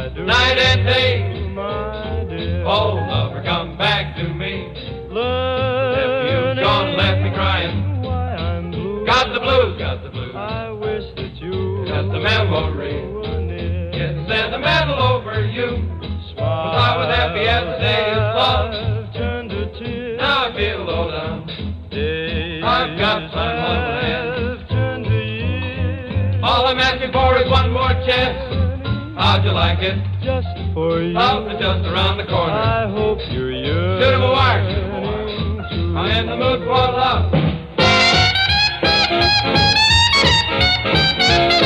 I do. Night and day, my dear. oh lover, come back to me. Learning If you've gone and left me crying, why I'm blue. got the blues, got the blues. I wish that you Got the memory. were near. Get sentimental over you. Was I was happy as the day is lost. Turned to tears. Now I feel low down. Days I've got time on my hands. have turned to years. All I'm asking for is one more chance. How'd you like it? Just for you. Out and just around the corner. I hope you're yearning. Shoot him a wire, shoot him a wire. to I'm in the mood for love.